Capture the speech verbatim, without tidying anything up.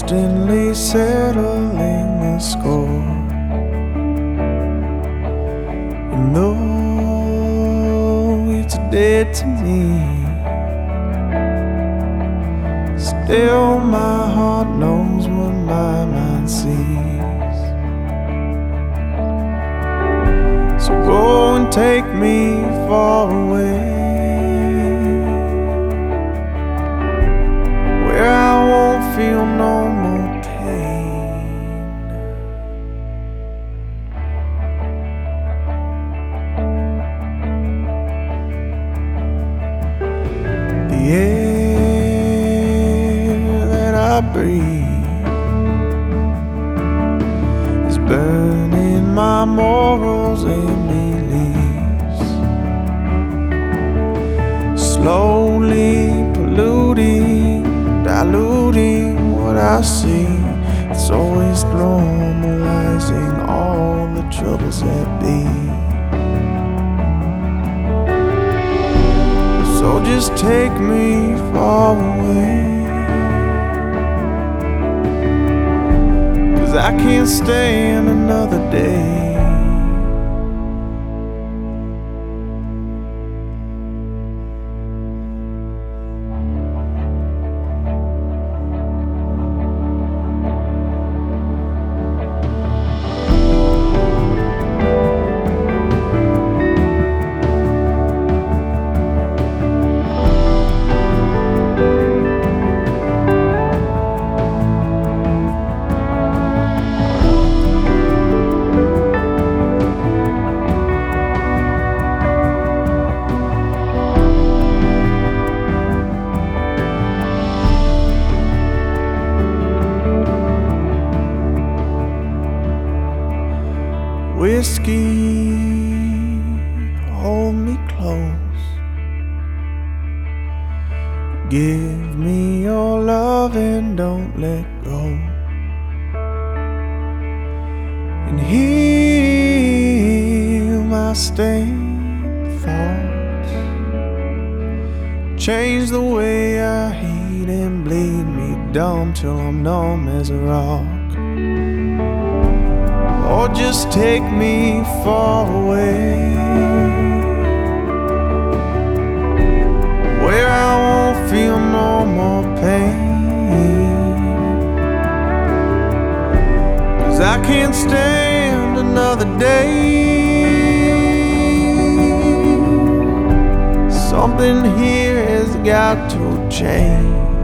constantly settling the score. And though it's dead to me, still my heart knows what my mind sees. So go and take me far away, where I won't feel no more pain. The air that I breathe is burning my morals and beliefs, slowly polluting, diluting what I see. It's always normalizing all the troubles that be. So just take me far away, 'cause I can't stand another day. Whiskey, hold me close, give me your love and don't let go, and heal my stained thoughts. Change the way I hate and bleed me dumb till I'm numb as a rock. Or just take me far away, where I won't feel no more pain. 'Cause I can't stand another day. Something here has got to change.